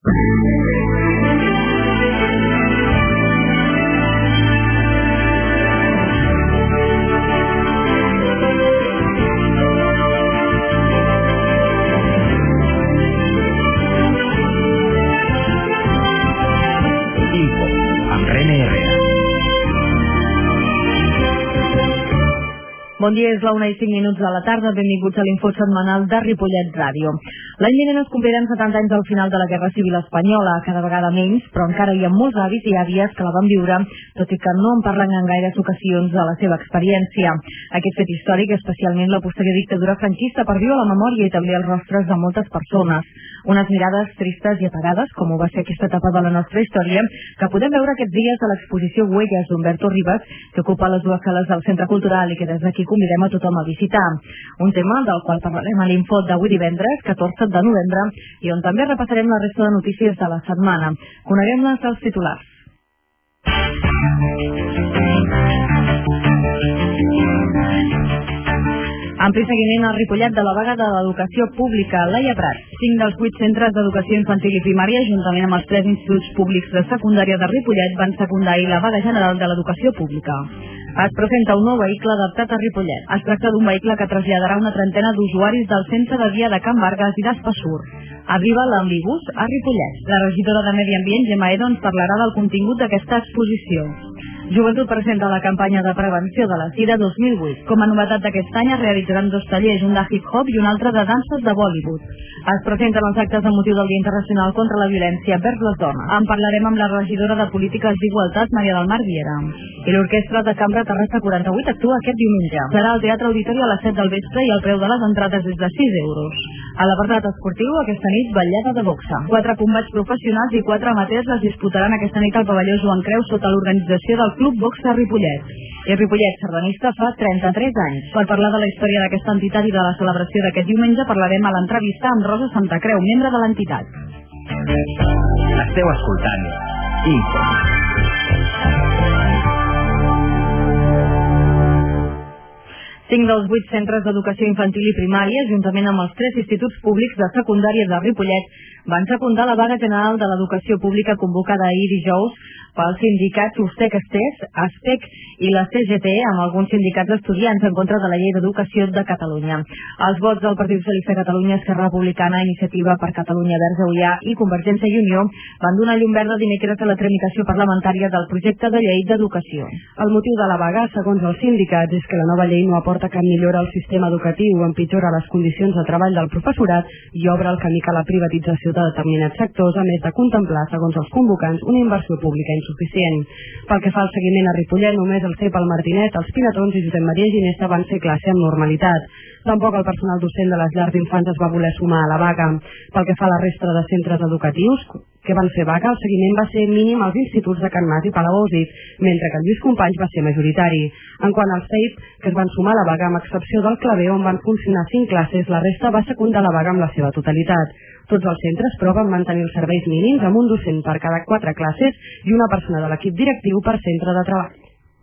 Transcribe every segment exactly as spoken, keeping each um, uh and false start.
Bon dia, és la una i cinc minuts de la tarda. Benvinguts a l'Info setmanal de Ripollet Ràdio. L'any vinent es compliran setanta anys del final de la Guerra Civil Espanyola, cada vegada menys, però encara hi ha molts avis i àvies que la van viure, tot i que no en parlen en gaires ocasions de la seva experiència. Aquest fet històric, especialment la posterior dictadura franquista, perviu a la memòria i també als rostres de moltes persones. Unes mirades tristes i apagades, com ho va ser aquesta etapa de la nostra història, que podem veure aquests dies a l'exposició Huellas d'Humberto Rivas, que ocupa les dues sales del Centre Cultural i que des d'aquí convidem a tothom a visitar. Un tema del qual parlarem a l'Info d'avui divendres, catorze de novembre, i on també repassarem la resta de notícies de la setmana. Coneguem-les als titulars. Ampli seguiment al Ripollet de la vaga de l'educació pública. Laia Prat. Cinc dels vuit centres d'educació infantil i primària, juntament amb els tres instituts públics de secundària de Ripollet, van secundar ahir la vaga general de l'educació pública. Es presenta un nou vehicle adaptat a Ripollet. Es tracta d'un vehicle que traslladarà una trentena d'usuaris del centre de dia de Can Vargas i d'Espassur. Arriba l'Ambibus a Ripollet. La regidora de Medi Ambient, Gemma Edo, ens parlarà del contingut d'aquesta exposició. Joventut presenta la campanya de prevenció de la sida dos mil vuit. Com a novetat d'aquest any es realitzaran dos tallers, un de hip-hop i un altre de danses de Bollywood. Es presenten els actes de motiu del Dia Internacional contra la Violència vers les dones. En parlarem amb la regidora de Polítiques d'Igualtat, Maria del Mar Viera. I l'Orquestra de Cambra Terrassa quaranta-vuit actua aquest diumenge. Serà al Teatre Auditori a les set del vespre i el preu de les entrades és de sis euros. A l'apartat esportiu, aquesta nit, vetllada de boxa. Quatre combats professionals i quatre amateurs es disputaran aquesta nit al pavelló Joan Creu sota l'organització del Club Boxa Ripollet. I Ripollet, sardanista, fa trenta-tres anys. Per parlar de la història d'aquesta entitat i de la celebració d'aquest diumenge parlarem a l'entrevista amb Rosa Santacreu, membre de l'entitat. Esteu escoltant Info. Cinc dels vuit centres d'educació infantil i primària, juntament amb els tres instituts públics de secundària de Ripollet, van secundar la vaga general de l'educació pública convocada ahir dijous pels sindicats USTEC-ESTES, ASPEC i la C G T, amb alguns sindicats d'estudiants en contra de la llei d'educació de Catalunya. Els vots del Partit Socialista de Catalunya, Esquerra Republicana, Iniciativa per Catalunya Verds Euià i Convergència i Unió van donar llum verda dimecres a la tramitació parlamentària del projecte de llei d'educació. El motiu de la vaga, segons els sindicats, és que la nova llei no aporta cap millora al sistema educatiu, empitjora les condicions de treball del professorat i obre el camí a la privatització de determinats sectors, a més de contemplar, segons els convocants, una inversió pública insuficient. Pel que fa al seguiment a Ripollet, només el C E P, el Martinet, els Pinatons i Josep Maria Ginesta van ser classe amb normalitat. Tampoc el personal docent de les llars d'infants es va voler sumar a la vaga. Pel que fa a la resta de centres educatius que van fer vaga, el seguiment va ser mínim als instituts de Can Mas i Palabòsit, mentre que el Lluís Companys va ser majoritari. En quant als C E I P, que es van sumar a la vaga, amb excepció del Clavé, on van funcionar cinc classes, la resta va secundar la vaga amb la seva totalitat. Tots els centres proven mantenir els serveis mínims amb un docent per cada quatre classes i una persona de l'equip directiu per centre de treball.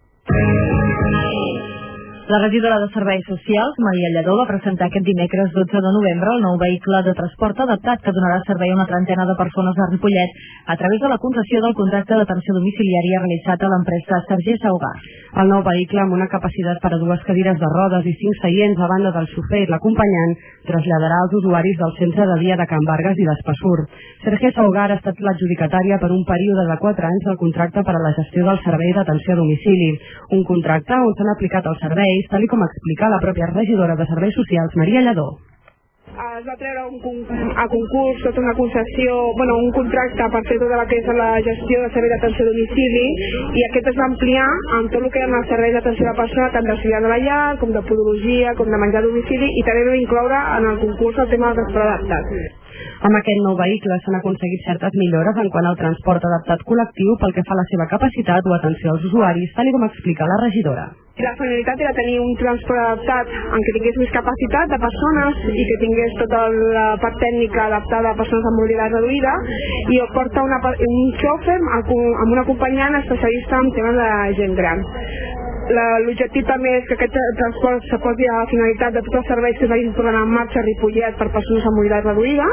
La regidora de Serveis Socials, Maria Lledó, va presentar aquest dimecres dotze de novembre el nou vehicle de transport adaptat que donarà servei a una trentena de persones a Ripollet a través de la concessió del contracte d'atenció domiciliària realitzat a l'empresa Sergés Augar. El nou vehicle, amb una capacitat per a dues cadires de rodes i cinc seients a banda del xofer i l'acompanyant, traslladarà els usuaris del centre de dia de Can Vargas i d'Espassur. Sergés Augar ha estat l'adjudicatària per un període de quatre anys del contracte per a la gestió del servei d'atenció a domicili, un contracte on s'han aplicat els serveis tal com explica la pròpia regidora de Serveis Socials, Maria Lledó. Es va treure un a concurs, tota una concessió, bueno, un contracte per fer tota la que és la gestió de servei d'atenció a domicili, i aquest es va ampliar amb tot el que eren els serveis d'atenció a la persona, tant d'auxiliar de la llar, com de podologia, com de menjar a domicili, i també va incloure en el concurs el tema del transport adaptat. Amb aquest nou vehicle s'han aconseguit certes millores en quant al transport adaptat col·lectiu pel que fa a la seva capacitat o atenció als usuaris, tal com explica la regidora. La finalitat era tenir un transport adaptat en què tingués més capacitat de persones i que tingués tota la part tècnica adaptada a persones amb mobilitat reduïda, i porta una, un xòfer amb un acompanyant especialista en temes de gent gran. L'objectiu també és que aquest transport se posi a la finalitat de tots els serveis que es vagin posant en marxa a Ripollet per persones amb mobilitat reduïda,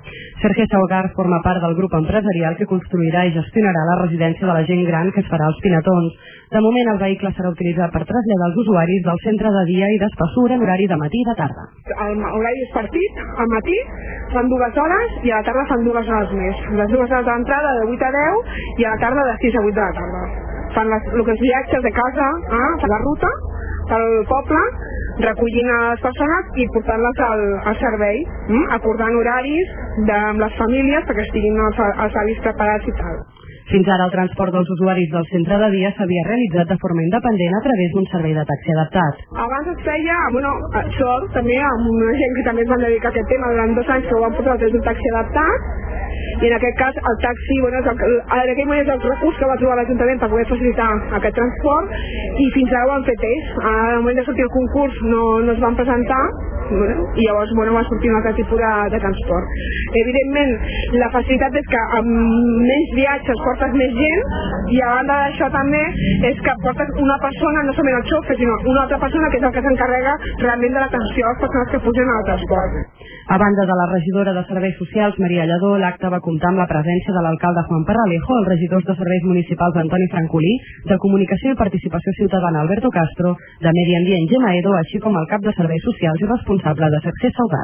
Sergio Saugar forma part del grup empresarial que construirà i gestionarà la residència de la gent gran que es farà als Pinatons. De moment, el vehicle serà utilitzat per traslladar els usuaris del centre de dia i d'Espassura en horari de matí i de tarda. L'horari és partit, al matí fan dues hores i a la tarda fan dues hores més. Les dues hores d'entrada de vuit a deu i a la tarda de sis a vuit de la tarda. Fan les, el que és viatges de casa a la ruta pel poble, recollint a les persones i portant-les al, al servei, mm? acordant horaris de, amb les famílies perquè estiguin els, els avis preparats i tal. Fins ara el transport dels usuaris del centre de dia s'havia realitzat de forma independent a través d'un servei de taxi adaptat. Abans es feia, bueno, això també amb una gent que també es van dedicar a aquest tema durant dos anys que ho van posar des d'un taxi adaptat, i en aquest cas el taxi, bueno, és el, en aquell moment és el recurs que va trobar l'Ajuntament per poder facilitar aquest transport i fins ara ho han fet ells. Al moment de sortir el concurs no, no es van presentar, bueno, i llavors bueno, va sortir un altre tipus de, de transport. Evidentment, la facilitat és que amb menys viatges portes més gent i a banda d'això també és que portes una persona, no solament el xofer, sinó una altra persona que és el que s'encarrega realment de l'atenció a les persones que pugen al transport. A banda de la regidora de Serveis Socials, Maria Lledó, l'acte va comptar amb la presència de l'alcalde Juan Parralejo, els regidors de Serveis Municipals Antoni Francolí, de Comunicació i Participació Ciutadana Alberto Castro, de Medi Ambient Gemma Edo, així com el cap de Serveis Socials i responsable de Sergio Saugar.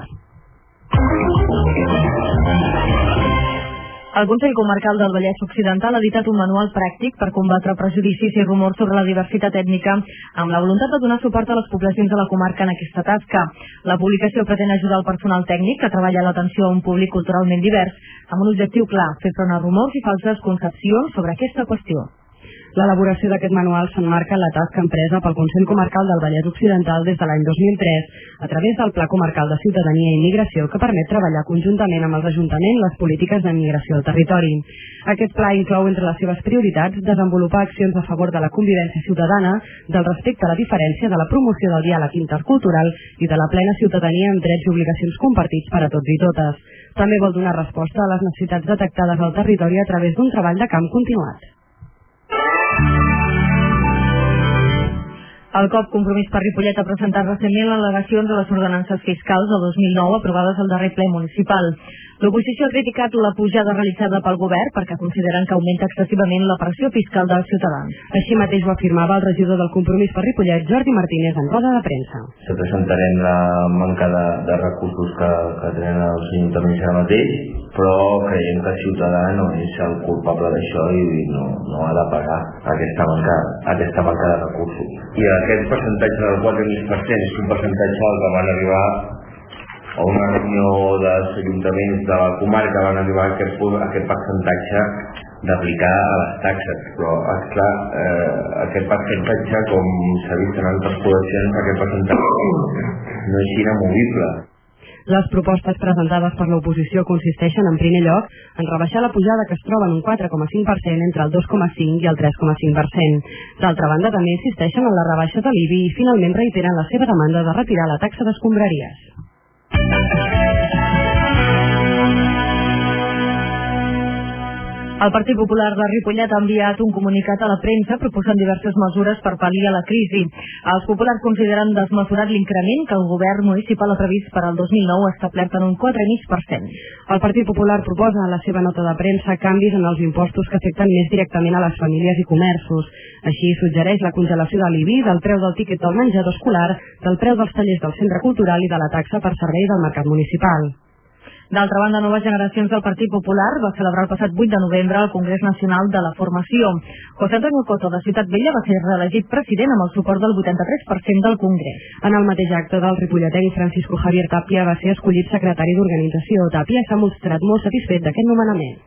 El Consell Comarcal del Vallès Occidental ha editat un manual pràctic per combatre prejudicis i rumors sobre la diversitat ètnica amb la voluntat de donar suport a les poblacions de la comarca en aquesta tasca. La publicació pretén ajudar el personal tècnic que treballa a l'atenció a un públic culturalment divers amb un objectiu clar, fer front a rumors i falses concepcions sobre aquesta qüestió. L'elaboració d'aquest manual s'emmarca en la tasca empresa pel Consell Comarcal del Vallès Occidental des de l'any dos mil tres a través del Pla Comarcal de Ciutadania i Immigració que permet treballar conjuntament amb els ajuntaments les polítiques d'immigració al territori. Aquest pla inclou entre les seves prioritats desenvolupar accions a favor de la convivència ciutadana, del respecte a la diferència, de la promoció del diàleg intercultural i de la plena ciutadania amb drets i obligacions compartits per a tots i totes. També vol donar resposta a les necessitats detectades al territori a través d'un treball de camp continuat. El C O P Compromís per Ripollet ha presentat recentment al·legacions a les ordenances fiscals del dos mil nou aprovades al darrer ple municipal. L'oposició ha criticat la pujada realitzada pel govern perquè consideren que augmenta excessivament la pressió fiscal dels ciutadans. Així mateix ho afirmava el regidor del Compromís per Ripollet, Jordi Martínez, en roda de premsa. Se presentarem la manca de, de recursos que, que tenen els ajuntaments ara mateix, però creiem que el ciutadà no és el culpable d'això i no, no ha de pagar aquesta manca, aquesta manca de recursos. I aquest percentatge del quatre coma cinc per cent és un percentatge al que van arribar a una reunió dels ajuntaments de la comarca, van arribar a aquest, a aquest percentatge d'aplicar a les taxes, però esclar, eh, aquest percentatge, com s'ha vist en altres poblacions, aquest percentatge no és inamovible. Les propostes presentades per l'oposició consisteixen, en primer lloc, en rebaixar la pujada que es troba en un quatre coma cinc per cent entre el dos coma cinc i el tres coma cinc per cent. D'altra banda, també insisteixen en la rebaixa de l'I B I i finalment reiteren la seva demanda de retirar la taxa d'escombraries. El Partit Popular de Ripollet ha enviat un comunicat a la premsa proposant diverses mesures per pal·liar la crisi. Els populars consideren desmesurat l'increment que el govern municipal ha previst per al dos mil nou establert en un quatre coma cinc per cent. El Partit Popular proposa en la seva nota de premsa canvis en els impostos que afecten més directament a les famílies i comerços. Així suggereix la congelació de l'I B I, del preu del tíquet del menjador escolar, del preu dels tallers del centre cultural i de la taxa per servei del mercat municipal. D'altra banda, Noves Generacions del Partit Popular va celebrar el passat vuit de novembre el Congrés Nacional de la Formació. José Antonio Coto, de Ciutat Vella, va ser reelegit president amb el suport del vuitanta-tres per cent del Congrés. En el mateix acte del ripolletenc Francisco Javier Tapia va ser escollit secretari d'organització. Tapia s'ha mostrat molt satisfet d'aquest nomenament.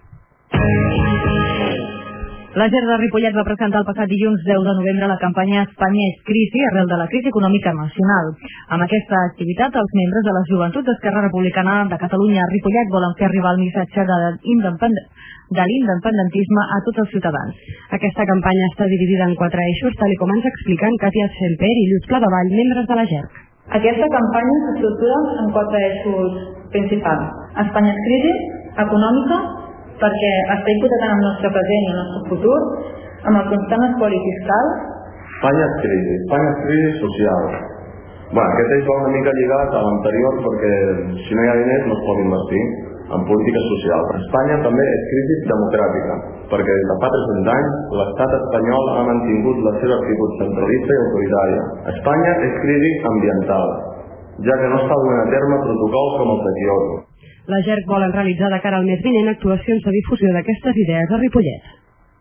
La G E R de Ripollet va presentar el passat dilluns deu de novembre la campanya Espanya és crisi arrel de la crisi econòmica nacional. Amb aquesta activitat, els membres de les joventuts d'Esquerra Republicana de Catalunya a Ripollet volen fer arribar el missatge de l'independentisme a tots els ciutadans. Aquesta campanya està dividida en quatre eixos, tal com ens expliquen Càtia Semper i Lluís Cladevall, membres de la G E R. Aquesta campanya s'estructura en quatre eixos principals. Espanya és crisi econòmica, perquè està hipotecant el nostre present i el nostre futur, amb el constant espoli fiscal. Espanya és crisi, Espanya és crisi social. Bueno, aquest eix va una mica lligat a l'anterior perquè si no hi ha diners no es pot invertir. en política social. Espanya també és crisi democràtica, perquè des de fa tres-cents anys l'estat espanyol ha mantingut la seva actitud centralista i autoritària. Espanya és crisi ambiental, ja que no està duent a terme protocols com els de Kyoto. La G E R C volen realitzar de cara al mes vinent actuacions de difusió d'aquestes idees a Ripollet.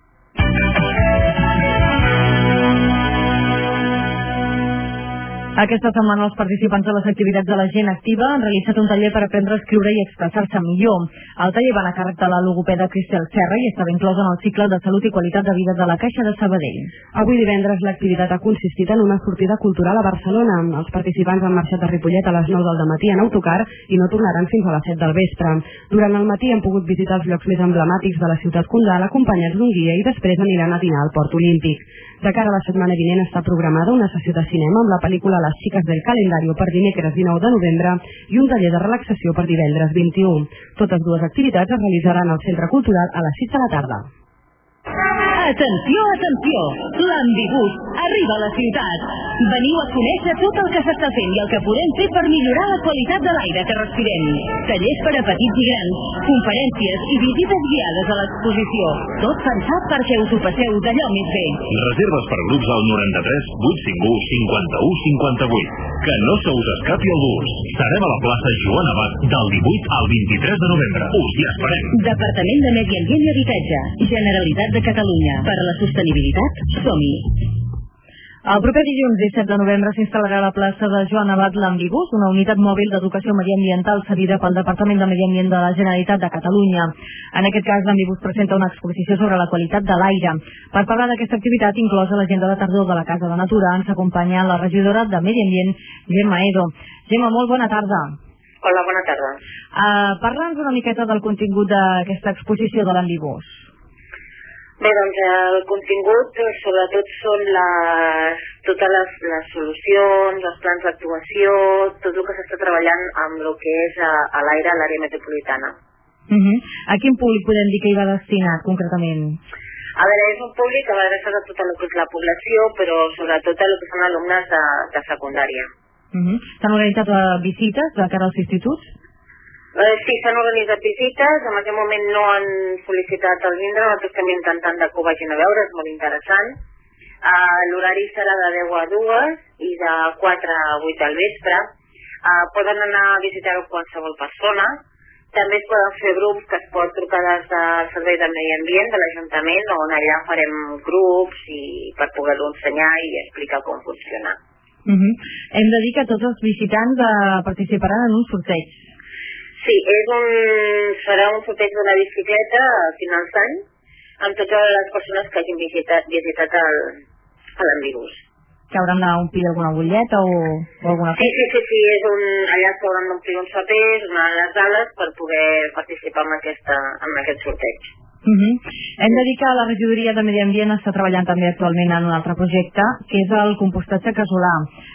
Aquesta setmana els participants de les activitats de la Gent Activa han realitzat un taller per aprendre a escriure i expressar-se millor. El taller va a càrrec de la logopeda Cristel Serra i estava inclòs en el cicle de salut i qualitat de vida de la Caixa de Sabadell. Avui divendres l'activitat ha consistit en una sortida cultural a Barcelona. Els participants han marxat a Ripollet a les nou del matí en autocar i no tornaran fins a les set del vespre. Durant el matí han pogut visitar els llocs més emblemàtics de la ciutat condal acompanyats d'un guia i després aniran a dinar al Port Olímpic. De cara a la setmana vinent està programada una sessió de cinema amb la pel·lícula Les xiques del calendario per dimecres dinou de novembre i un taller de relaxació per divendres vint-i-u. Totes dues activitats es realitzaran al Centre Cultural a les sis de la tarda. Atenció, atenció! L'Ambibus arriba a la ciutat. Veniu a conèixer tot el que s'està fent i el que podem fer per millorar la qualitat de l'aire que respirem. Tallers per a petits i grans, conferències i visites guiades a l'exposició. Tot pensat perquè us ho passeu d'allò més bé. Reserves per grups al noranta-tres vuit cinc u cinquanta-u cinquanta-vuit. Que no se us escapi el bus. Serem a la plaça Joan Abat del divuit al vint-i-tres de novembre. Us hi esperem. Departament de Medi Ambient i Habitatge. Generalitat de Catalunya. Per la sostenibilitat, som-hi. El proper dilluns disset de novembre s'instal·larà a la plaça de Joan Abat l'Ambibus, una unitat mòbil d'educació mediambiental cedida pel Departament de Medi Ambient de la Generalitat de Catalunya. En aquest cas, l'Ambibus presenta una exposició sobre la qualitat de l'aire. Per parlar d'aquesta activitat, inclosa l'agenda de tardor de la Casa de Natura, ens acompanya la regidora de Medi Ambient, Gemma Edo. Gemma, molt bona tarda. Hola, bona tarda. Uh, Parla'ns una miqueta del contingut d'aquesta exposició de l'Ambibus. Bé, doncs el contingut sobretot són les, totes les, les solucions, els plans d'actuació, tot el que s'està treballant amb el que és a, a l'aire a l'àrea metropolitana. Uh-huh. A quin públic podem dir que hi va destinat concretament? A veure, és un públic que va adreçat a tota el que és la població, però sobretot a el que són alumnes de, de secundària. Uh-huh. S'han organitzat visites de cara als instituts? Eh, sí, s'han organitzat visites, en aquest moment no han sol·licitat el vindre, nosaltres estem intentant que ho vagin a veure, és molt interessant. Uh, L'horari serà de deu a dues i de quatre a vuit del vespre. Uh, poden anar a visitar qualsevol persona. També es poden fer grups que es pot trucar des del Servei de Medi Ambient de l'Ajuntament, on allà farem grups i per poder-ho ensenyar i explicar com funciona. Uh-huh. Hem de dir que tots els visitants uh, participaran en un sorteig. Sí, és un, serà un sorteig d'una bicicleta a finals d'any amb totes les persones que hagin visitat, visitat el, l'Ambibus. Que hauran d'omplir alguna butlleta o, o alguna cosa? Sí, sí, sí, sí, és un, allà s'hauran d'omplir uns papers, una de les ales per poder participar en, aquesta, en aquest sorteig. Uh-huh. Hem de dir que la regidoria de Medi Ambient està treballant també actualment en un altre projecte, que és el compostatge casolà.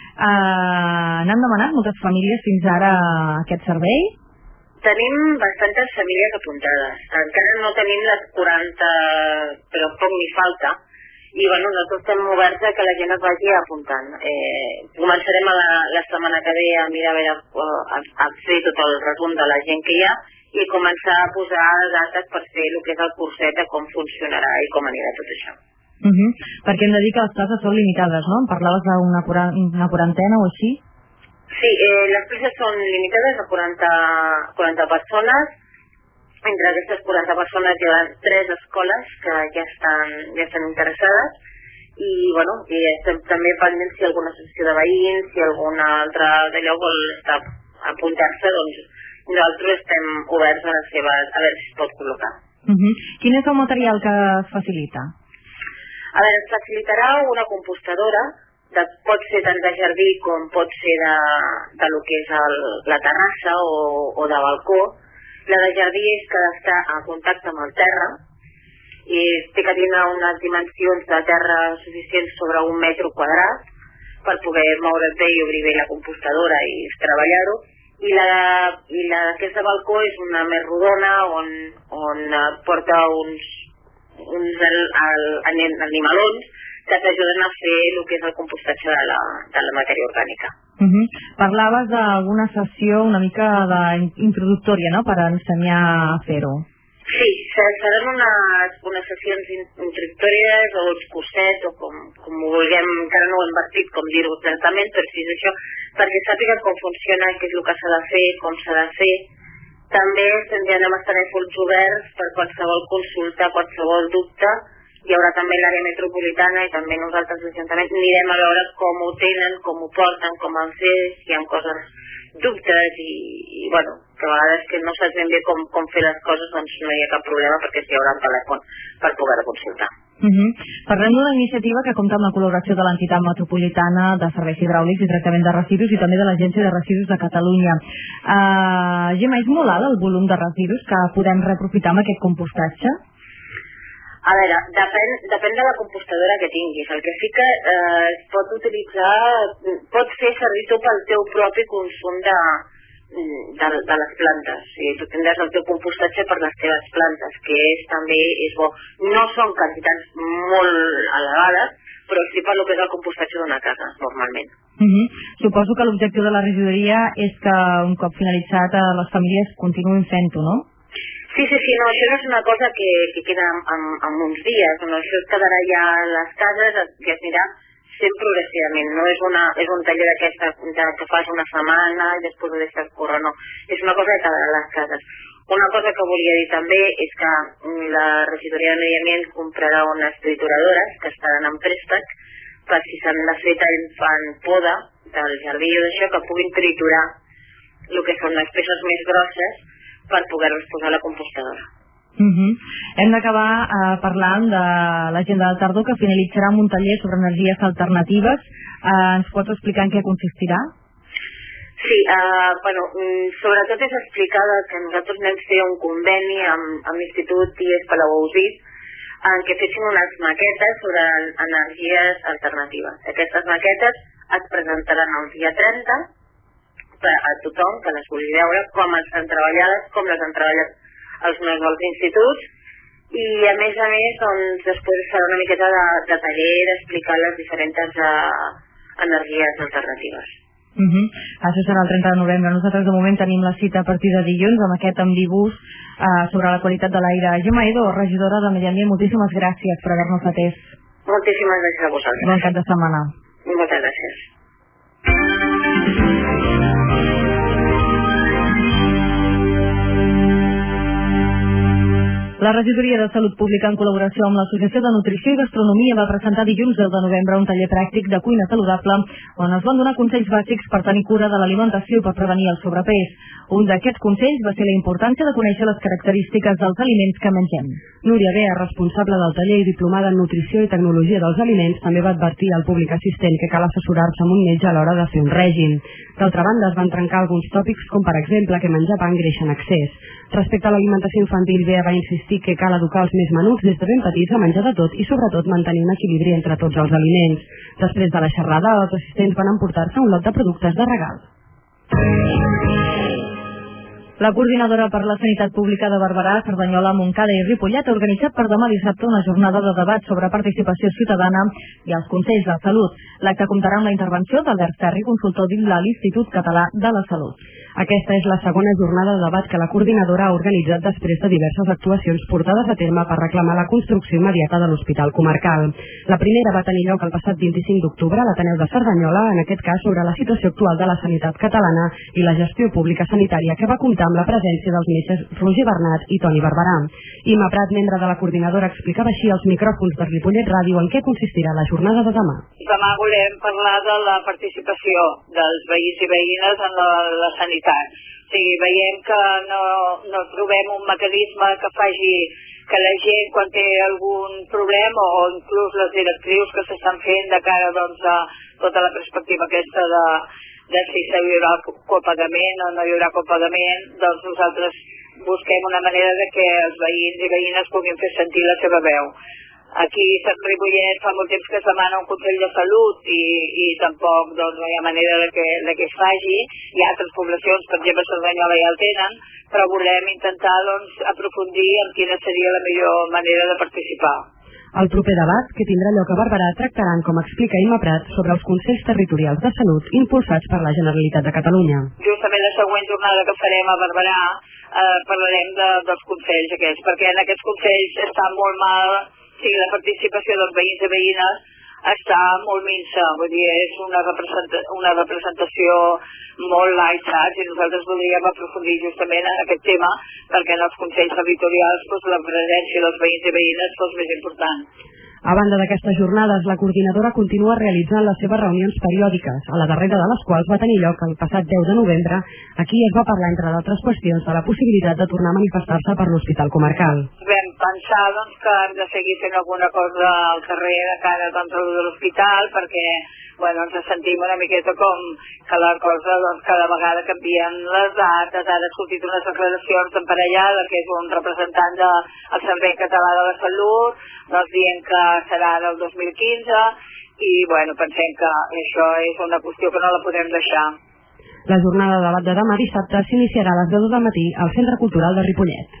Uh, N'han demanat moltes famílies fins ara aquest servei? Tenim bastantes famílies apuntades. Encara no tenim les quaranta, però poc m'hi falta. I bueno, nosaltres estem oberts a que la gent es vagi apuntant. Eh, començarem a la, la setmana que ve a mirar a, veure, a, a fer tot el resum de la gent que hi ha i començar a posar dates per fer el que és el curset de com funcionarà i com anirà tot això. Uh-huh. Perquè hem de dir que les places són limitades, no? Em parlaves d'una una quarantena o així? Sí, eh, les places són limitades a quaranta, quaranta persones. Entre aquestes quaranta persones hi ha tres escoles que ja estan, ja estan interessades i, bueno, i estem també pendents si alguna associació de veïns, si alguna altra d'allò vol estar, apuntar-se, doncs nosaltres estem oberts a les seves, a veure si es pot col·locar. Uh-huh. Quin és el material que es facilita? A veure, es facilitarà una compostadora, de, pot ser tant de jardí com pot ser de, de lo que és el, la terrassa o, o de balcó. La de jardí és que ha d'estar a contacte amb el terra i té que tenir unes dimensions de terra suficients sobre un metre quadrat per poder moure's bé i obrir bé la compostadora i treballar-ho. I la, i la que és de balcó és una més rodona on, on porta uns, uns al, al, animalons que t'ajuden a fer el que és el compostatge de la, de la matèria orgànica. Uh-huh. Parlaves d'alguna sessió una mica introductòria, no?, per ensenyar a fer-ho. Sí, seran unes, unes sessions introductòries o uns cursets o com, com ho vulguem, encara no ho hem vestit com dir-ho exactament, però sí és això, perquè sàpiga com funciona, què és el que s'ha de fer, com s'ha de fer. També tindrem els telèfons oberts per qualsevol consulta, qualsevol dubte. Hi haurà també l'àrea metropolitana i també nosaltres l'Ajuntament anirem a veure com ho tenen, com ho porten, com han fet, si hi ha coses, dubtes i, i bueno, que a vegades que no saps ben bé com, com fer les coses, doncs no hi ha cap problema perquè hi haurà un telèfon per poder consultar. Uh-huh. Parlem d'una iniciativa que compta amb la col·laboració de l'Entitat Metropolitana de Serveis Hidràulics i Tractament de Residus i també de l'Agència de Residus de Catalunya. Uh, Gemma, és molt alt el volum de residus que podem reaprofitar amb aquest compostatge? A veure, depèn, depèn de la compostadora que tinguis. El que sí que eh, es pot utilitzar, pots fer servir tu pel teu propi consum de, de, de les plantes. O sigui, tu tindràs el teu compostatge per les teves plantes, que és també és bo. No són quantitats molt elevades, però sí per lo que és el compostatge d'una casa, normalment. Uh-huh. Suposo que l'objectiu de la regidoria és que un cop finalitzat les famílies continuïn fent-ho, no? Sí, sí, sí, no, això no és una cosa que, que queda en, en uns dies, no, això es quedarà ja a les cases i es anirà fent progressivament, no és, una, és un taller d'aquesta que fas una setmana i després ho deixes córrer, no, és una cosa que quedarà a les cases. Una cosa que volia dir també és que la regidoria de Medi Ambient comprarà unes trituradores que estaran en préstec per si s'han de fer tall fan poda del jardí o d'això, que puguin triturar el que són les peces més grosses per poder-los posar a la compostadora. Uh-huh. Hem d'acabar uh, parlant de l'agenda del tardor que finalitzarà amb un taller sobre energies alternatives. Uh, ens pots explicar en què consistirà? Sí, uh, bueno, sobretot és explicar que nosaltres anem a fer un conveni amb, amb l'Institut I E S Palau-Ausís en què fessin unes maquetes sobre energies alternatives. Aquestes maquetes es presentaran el dia trenta a tothom que les vulgui veure, com les han treballades, com les han treballat els meus dels instituts i a més a més doncs, després serà una miqueta de, de taller d'explicar les diferents uh, energies alternatives. Uh-huh. Això serà el trenta de novembre. Nosaltres de moment tenim la cita a partir de dilluns amb aquest ambibús uh, sobre la qualitat de l'aire. Gemma Edo, regidora de Medi Ambient, moltíssimes gràcies per haver-nos atès. Moltíssimes gràcies a vosaltres. Bon cap de setmana. Moltes gràcies. La Regidoria de Salut Pública, en col·laboració amb l'Associació de Nutrició i Gastronomia, va presentar dilluns deu de novembre un taller pràctic de cuina saludable on es van donar consells bàsics per tenir cura de l'alimentació i per prevenir el sobrepès. Un d'aquests consells va ser la importància de conèixer les característiques dels aliments que mengem. Núria Bea, responsable del taller i diplomada en Nutrició i Tecnologia dels Aliments, també va advertir al públic assistent que cal assessorar-se amb un metge a l'hora de fer un règim. D'altra banda, es van trencar alguns tòpics com, per exemple, que menjar pa engreixa en excés. Respecte a l'alimentació infantil, Bea va insistir que cal educar els més menuts des de ben petits a menjar de tot i, sobretot, mantenir un equilibri entre tots els aliments. Després de la xerrada, els assistents van emportar-se un lot de productes de regal. La coordinadora per la Sanitat Pública de Barberà, Cerdanyola, Montcada i Ripollet ha organitzat per demà dissabte una jornada de debat sobre participació ciutadana i els consells de salut. L'acte comptarà amb la intervenció d'Albert Serri, consultor de l'Institut Català de la Salut. Aquesta és la segona jornada de debat que la coordinadora ha organitzat després de diverses actuacions portades a terme per reclamar la construcció immediata de l'Hospital Comarcal. La primera va tenir lloc el passat vint-i-cinc d'octubre a l'Ateneu de Cerdanyola, en aquest cas sobre la situació actual de la sanitat catalana i la gestió pública sanitària, que va comptar amb la presència dels metges Roger Bernat i Toni Barberà. Imma Prat, membre de la coordinadora, explicava així als micròfons de Ripollet Ràdio en què consistirà la jornada de demà. Demà volem parlar de la participació dels veïns i veïnes en la, la sanitat. O sigui, veiem que no, no trobem un mecanisme que faci que la gent, quan té algun problema, o inclús les directrius que s'estan fent de cara doncs, a tota la perspectiva aquesta de, de si hi haurà copagament o no hi haurà copagament, doncs nosaltres busquem una manera de que els veïns i veïnes puguin fer sentir la seva veu. Aquí a Sant Ripollet fa molt temps que es demana un Consell de Salut i, i tampoc doncs, no hi ha manera de que, de que es faci. Hi ha altres poblacions, per exemple Cerdanyola ja el tenen, però volem intentar doncs, aprofundir en quina seria la millor manera de participar. El proper debat, que tindrà lloc a Barberà, tractaran, com explica Imma Prat, sobre els Consells Territorials de Salut impulsats per la Generalitat de Catalunya. Justament la següent jornada que farem a Barberà eh, parlarem de, dels consells aquests, perquè en aquests consells està molt mal, o sigui, la participació dels veïns i veïnes està molt minsa, vull dir, és una, representa, una representació molt light, saps? I nosaltres voldríem aprofundir justament en aquest tema perquè en els consells territorials doncs, la presència dels veïns i veïnes fos més important. A banda d'aquestes jornades, la coordinadora continua realitzant les seves reunions periòdiques, a la darrera de les quals va tenir lloc el passat deu de novembre. Aquí es va parlar, entre d'altres qüestions, de la possibilitat de tornar a manifestar-se per l'Hospital Comarcal. Vam pensar doncs, que hem de seguir fent alguna cosa al carrer de cara doncs, a l'hospital, perquè bueno, ens sentim una miqueta com que la cosa doncs, cada vegada canvien les dates. Ara ha sortit unes declaracions d'emparellada, que és un representant del Servei Català de la Salut, doncs dient que serà del dos mil quinze, i bueno, pensem que això és una qüestió que no la podem deixar. La jornada de debat de demà dissabte s'iniciarà a les deu del matí al Centre Cultural de Ripollet.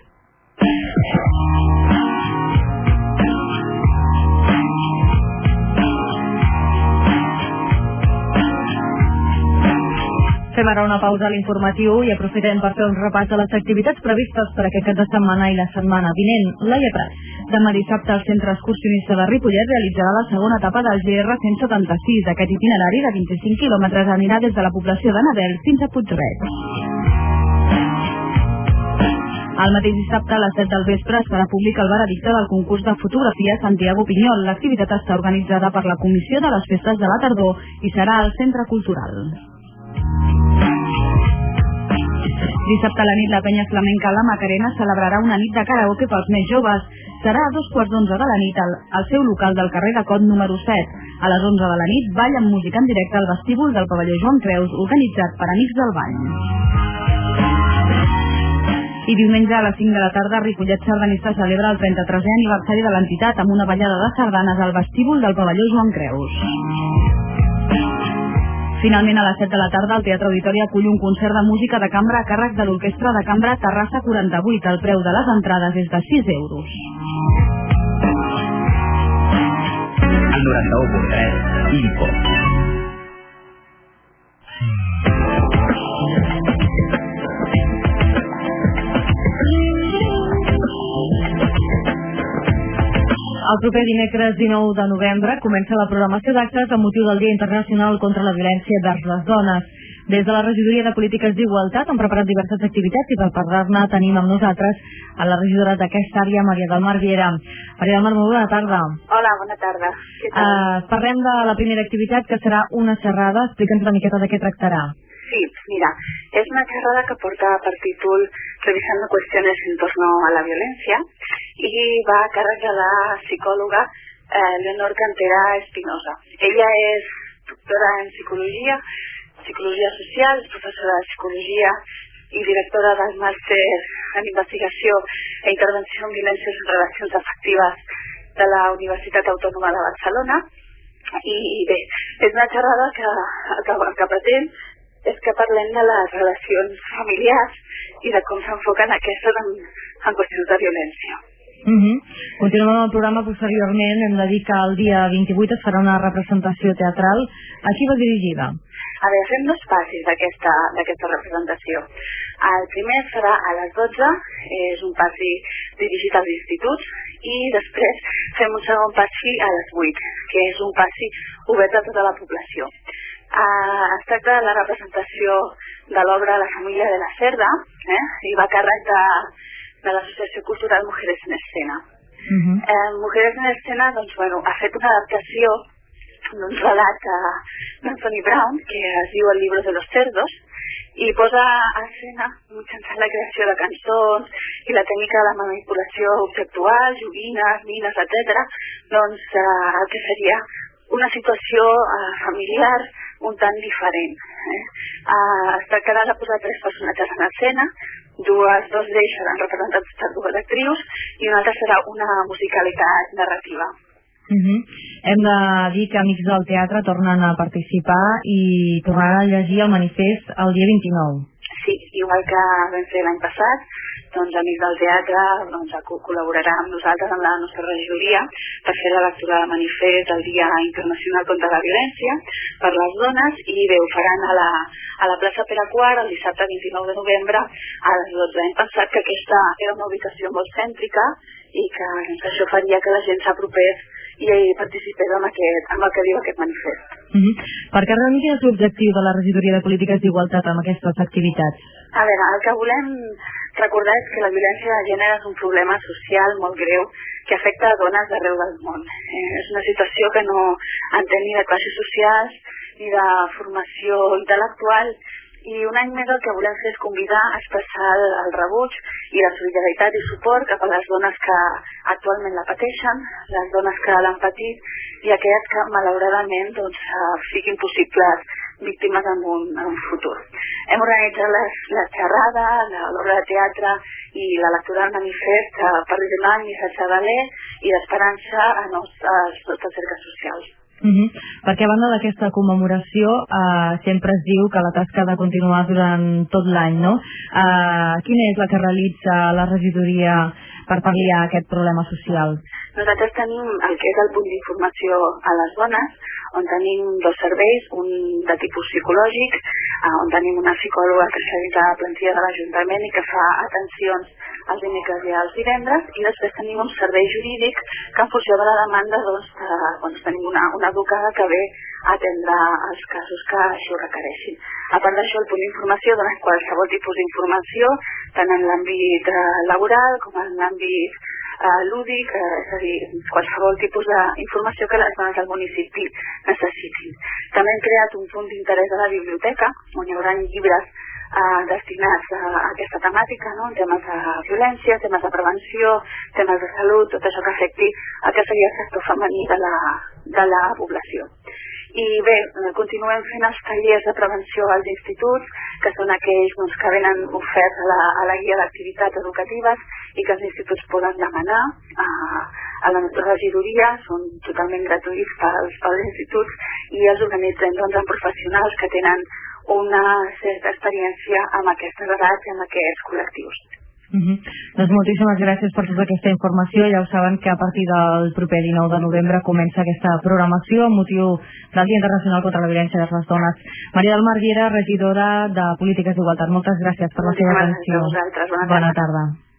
Fem ara una pausa a l'informatiu i aprofitem per fer un repàs de les activitats previstes per aquest cap de setmana i la setmana vinent. Laia Prat. Demà dissabte el Centre Excursionista de Ripollet realitzarà la segona etapa del G R cent setanta-sis. Aquest itinerari de vint-i-cinc quilòmetres anirà des de la població de Navels fins a Puig-reig. El mateix dissabte a les set del vespre es farà públic el veredicte del concurs de fotografia Santiago Pinyol. L'activitat està organitzada per la Comissió de les Festes de la Tardor i serà al Centre Cultural. Dissabte a la nit la penya flamenca La Macarena celebrarà una nit de karaoke pels més joves. Serà a dos quarts d'onze de la nit al, al seu local del carrer de Cot número set. A les onze de la nit ball amb música en directe al vestíbul del pavelló Joan Creus, organitzat per Amics del Ball. I diumenge a les cinc de la tarda Ripollet Sardanista celebra el trenta-tresè aniversari de l'entitat amb una ballada de sardanes al vestíbul del pavelló Joan Creus. Finalment, a les set de la tarda, el Teatre Auditori acull un concert de música de cambra a càrrec de l'Orquestra de Cambra Terrassa quaranta-vuit. El preu de les entrades és de sis euros. El noranta-u punt tres, Info. El proper dimecres dinou de novembre comença la programació d'actes amb motiu del Dia Internacional contra la Violència vers les Dones. Des de la Regidoria de Polítiques d'Igualtat han preparat diverses activitats i per parlar-ne tenim amb nosaltres a la regidora d'aquesta àrea, Maria del Mar Viera. Maria del Mar, molt bona tarda. Hola, bona tarda. Uh, parlem de la primera activitat, que serà una xerrada. Explica'ns una miqueta de què tractarà. Sí, mira, es una charla que porta per títol Revisando cuestiones en torno a la violencia y va a cargo de la psicóloga eh, Leonor Cantera Espinosa. Ella es doctora en psicología, psicología social, es profesora de psicología y directora del màster en investigació e intervenció en violències en relacions afectives de la Universitat Autònoma de Barcelona. I bé, és una xerrada que, que, que pretén és que parlem de les relacions familiars i de com s'enfoquen aquestes en, en qüestions de violència. Uh -huh. Continuem amb el programa posteriorment. Hem de dir que el dia vint-i-vuit es farà una representació teatral. A qui va dirigida? A veure, fem dos passis d'aquesta representació. El primer serà a les dotze, és un passi dirigit als instituts, i després fem un segon passi a les vuit, que és un passi obert a tota la població. Uh, es tracta de la representació de l'obra La família de la Cerda, eh? i va a càrrec de, de l'Associació Cultural Mujeres en Escena. Uh -huh. eh, Mujeres en Escena doncs, bueno, ha fet una adaptació d'un relat d'Anthony Brown que es diu El libro de los cerdos i posa a escena mitjançant la creació de cançons i la tècnica de la manipulació objectual, joguines, nines, etcètera, doncs eh, el que seria una situació eh, familiar un tant diferent. Eh? Eh, es tractarà de posar tres personatges en escena, dues, dos d'ells seran representats per dues actrius i una altra serà una musicalitat narrativa. Uh -huh. Hem de dir que Amics del Teatre tornen a participar i tornaran a llegir el manifest el dia vint-i-nou. Sí, igual que vam fer l'any passat, doncs, Amics del Teatre doncs, col·laborarà amb nosaltres en la nostra regidoria per fer la lectura de manifest del Dia Internacional contra la Violència per les dones, i bé, ho faran a la, a la plaça Pere Quart el dissabte vint-i-nou de novembre a les dotze. Hem pensat que aquesta era una ubicació molt cèntrica i que, que això faria que la gent s'apropés i participés en, aquest, en el que diu aquest manifest. Uh -huh. Perquè realment quin és l'objectiu de la Regidoria de Polítiques d'Igualtat amb aquestes activitats? A veure, el que volem recordar és que la violència de gènere és un problema social molt greu que afecta a dones d'arreu del món. Eh, és una situació que no entén ni de classes socials ni de formació intel·lectual, i un any més el que volem fer és convidar a expressar el, el rebuig i la solidaritat i suport cap a les dones que actualment la pateixen, les dones que l'han patit i aquelles que malauradament doncs, siguin possibles víctimes en un, en un futur. Hem organitzat les, la xerrada, l'obra de teatre i la lectura del manifest per donar el missatge d'alè i d'esperança a, nos, a tots els cercles socials. Uh -huh. Perquè a banda d'aquesta commemoració eh, sempre es diu que la tasca ha de continuar durant tot l'any, no? Eh, quina és la que realitza la regidoria per pal·liar aquest problema social? Nosaltres tenim el que és el punt d'informació a les dones, on tenim dos serveis, un de tipus psicològic, eh, on tenim una psicòloga que està dins de la plantilla de l'Ajuntament i que fa atencions els dimecres i els divendres, i després tenim un servei jurídic que en funció de la demanda doncs, eh, doncs tenim una, una advocada que ve a atendre els casos que així ho requereixin. A part d'això, el punt d'informació dona qualsevol tipus d'informació, tant en l'àmbit eh, laboral com en l'àmbit eh, lúdic, eh, és a dir, qualsevol tipus d'informació que les dones del municipi necessitin. També hem creat un punt d'interès a la biblioteca, on hi haurà llibres Uh, destinats a, a aquesta temàtica, no? Temes de violència, temes de prevenció, temes de salut, tot això que afecti el que seria el sector femení de la, de la població. I bé, continuem fent els tallers de prevenció als instituts, que són aquells doncs, que venen oferts a la, a la guia d'activitats educatives i que els instituts poden demanar a, a la nostra regidoria, són totalment gratuïts pels, pels instituts, i els organitzem doncs, amb professionals que tenen una certa experiència amb aquestes edats i amb aquests col·lectius. Uh -huh. Doncs moltíssimes gràcies per tota aquesta informació. Ja ho saben que a partir del proper dinou de novembre comença aquesta programació amb motiu del Dia Internacional contra la Violència de les Dones. Maria del Mar Viera, regidora de Polítiques d'Igualtat, moltes gràcies per la seva atenció. Bona, Bona tarda.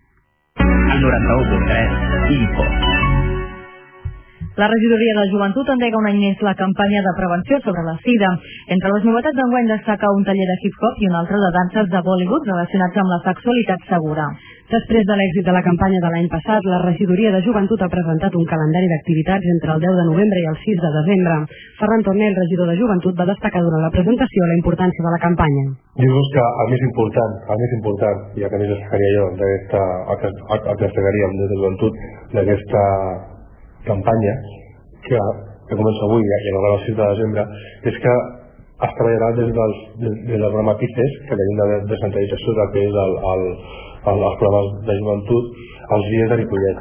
El noranta-u punt tres Info. La regidoria de Joventut endega un any més la campanya de prevenció sobre la sida. Entre les novetats d'enguany destaca un taller de hip-hop i un altre de danses de Bollywood relacionats amb la sexualitat segura. Després de l'èxit de la campanya de l'any passat, la regidoria de Joventut ha presentat un calendari d'activitats entre el deu de novembre i el sis de desembre. Ferran Tornell, regidor de Joventut, va destacar durant la presentació la importància de la campanya. Dir-vos que el més important, el més important, ja que més destacaria jo, d'aquesta, el que, el que destacaria des de Joventut, d'aquesta campanya que, que comença avui i acabarà el sis de desembre, és que es treballarà des dels, des, des del programa PICES, que tenim de descentralització del que és el, el, el, els programes de joventut, els dies de Ripollet,